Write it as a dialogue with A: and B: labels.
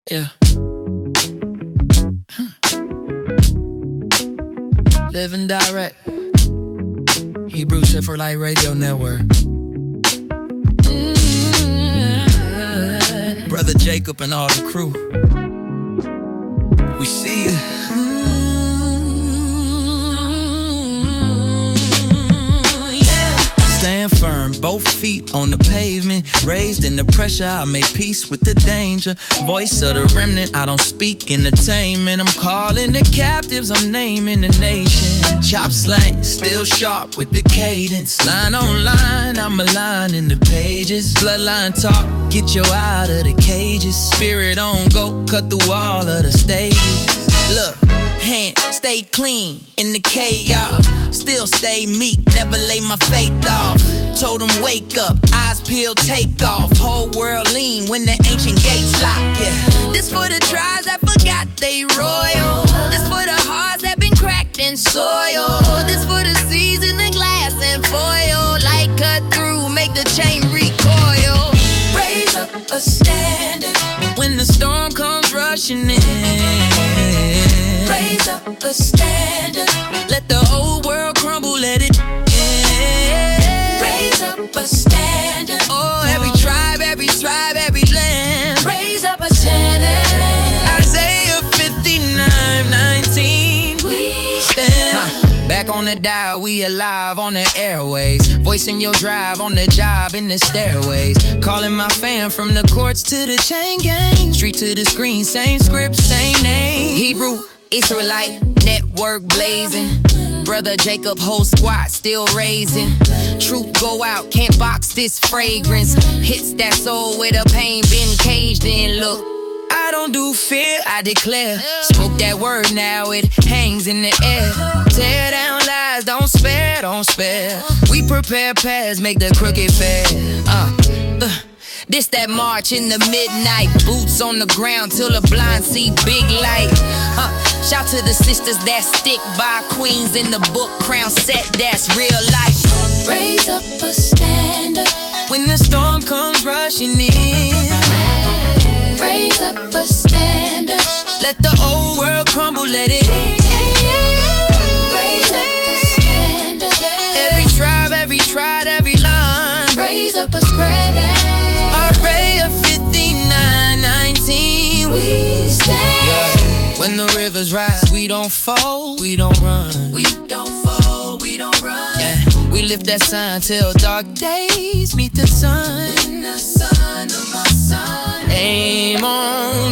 A: Yeah. Living direct. Hebrew Chevrolet Radio Network. Brother Jacob and all the crew. We see you. Stand firm, both feet on the pavement. Raised in the pressure, I make peace with the danger. Voice of the remnant, I don't speak entertainment. I'm calling the captives, I'm naming the nation. Chop slang, still sharp with the cadence. Line on line, I'm aligning the pages. Bloodline talk, get you out of the cages. Spirit on go, cut through all of the stages. Look, hand, stay clean in the chaos. Still stay meek, never lay my faith off. Told them wake up, eyes peeled, take off. Whole world lean when the ancient gates lock, yeah. This for the tribes that forgot they royal. This for the hearts that been cracked in soil. This for the seas in the glass and foil. Light cut through, make the chain recoil. Raise up a standard when the storm comes rushing in. Raise up a standard. Let the whole world crumble, let it end. Raise up a standard. Oh, every tribe, every land. Raise up a standard. Isaiah 59:19. We stand. Back on the dial, we alive on the airways. Voicing your drive on the job in the stairways. Calling my fam from the courts to the chain gang. Street to the screen, same script, same name. Hebrew, Israelite, network blazing. Brother Jacob, whole squad still raising. Truth go out, can't box this fragrance. Hits that soul where the pain been caged in. Look, I don't do fear, I declare. Spoke that word, now it hangs in the air. Tear down lies, don't spare, don't spare. We prepare paths, make the crooked fair. This that march in the midnight. Boots on the ground till the blind see big light. Shout to the sisters that stick by. Queens in the book, crown set, that's real life. Raise up a standard when the storm comes rushing in. Raise up a standard. Let the old world crumble, let it end. Raise up a standard. Every tribe, every line. Raise up a spread. Array of 59:19. We stand. Yeah. When the rivers rise, we don't fall, we don't run. We don't fall, we don't run. Yeah. We lift that sign till dark days meet the sun. In the sun of my son. Aim on.